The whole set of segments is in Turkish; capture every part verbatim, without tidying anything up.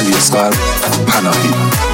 علیاصغر پناهی.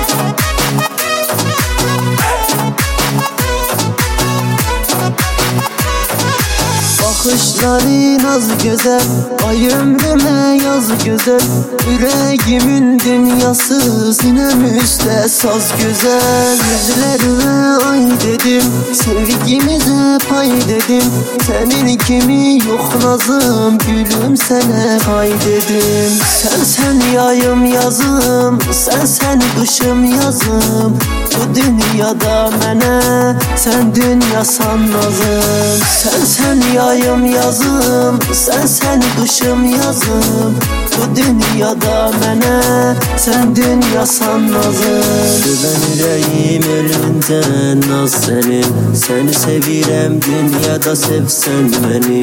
Bakışların az güzel, ay ömrüme yaz güzel. Yüreğimin dünyası, sinem üstte saz güzel. Yüzlerime ay dedim, sevgimize pay dedim. Senin kimi yok nazım, gülüm sana hay dedim. Sen sen yayım yazım, sen sen kışım yazım. Bu dünyada mene, sen dünyasan nazım. Sen sen yayım yazım, sen sen kışım yazım. Bu dünyada mene, sen dünyasan nazım. Ben yüreğim ölümden naz senin. Seni sevirem dünyada sevsen beni.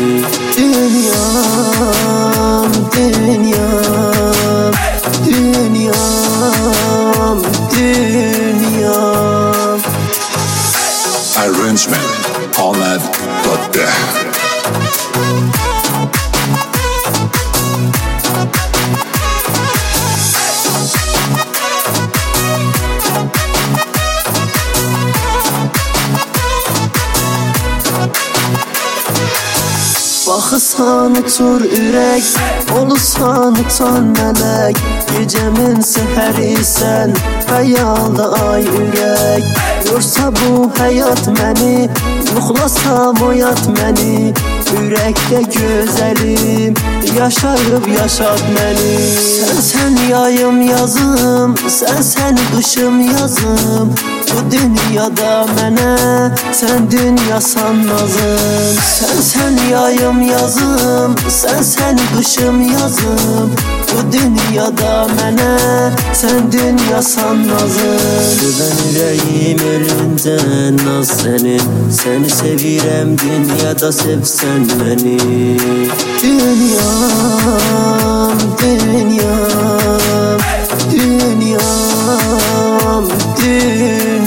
Dünyam, dünyam, dünyam, dünyam. Arrangement Ahmet Dadde. Baxısan uçur ürək, olursan uçan mələk. Gecəmin səhəri sən, xəyalda ay ürək. Yorsa bu həyat məni, yuxlasam oyat məni. Ürəkdə gözəlim, yaşayıb yaşat məni. Sən sən yayım yazım, sən sən qışım yazım. Bu dünyada mənə, sən dünyasan nazım. Sən sən yayım yazım, sən sən qışım yazım. Bu dünyada mənə, sən dünyasan nazım. Ben yüreğim ölümden naz senin. Seni sevirem dünyada sevsen beni. Dünyam, dünyam, dünyam, dünyam.